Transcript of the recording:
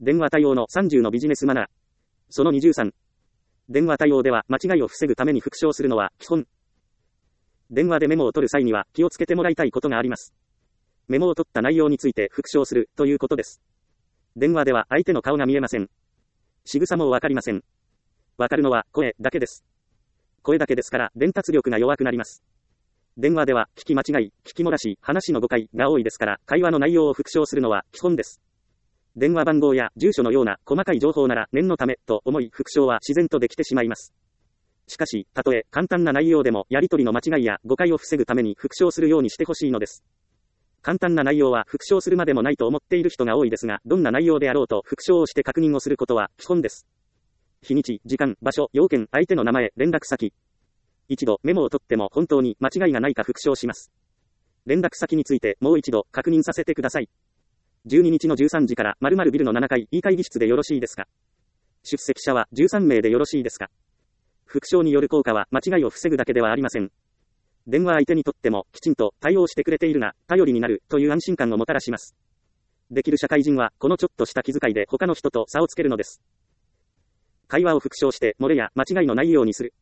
電話対応の30のビジネスマナー。その23。電話対応では間違いを防ぐために復唱するのは基本。電話でメモを取る際には気をつけてもらいたいことがあります。メモを取った内容について復唱するということです。電話では相手の顔が見えません。仕草もわかりません。わかるのは声だけです。声だけですから伝達力が弱くなります。電話では聞き間違い、聞き漏らし、話の誤解が多いですから会話の内容を復唱するのは基本です。電話番号や住所のような細かい情報なら念のためと思い復唱は自然とできてしまいます。しかし、たとえ簡単な内容でもやり取りの間違いや誤解を防ぐために復唱するようにしてほしいのです。簡単な内容は復唱するまでもないと思っている人が多いですが、どんな内容であろうと復唱をして確認をすることは基本です。日にち、時間、場所、要件、相手の名前、連絡先。一度メモを取っても本当に間違いがないか復唱します。連絡先についてもう一度確認させてください。12日の13時から〇〇ビルの7階 E 会議室でよろしいですか？出席者は13名でよろしいですか？復唱による効果は間違いを防ぐだけではありません。電話相手にとってもきちんと対応してくれているな、頼りになるという安心感をもたらします。できる社会人はこのちょっとした気遣いで他の人と差をつけるのです。会話を復唱して漏れや間違いのないようにする。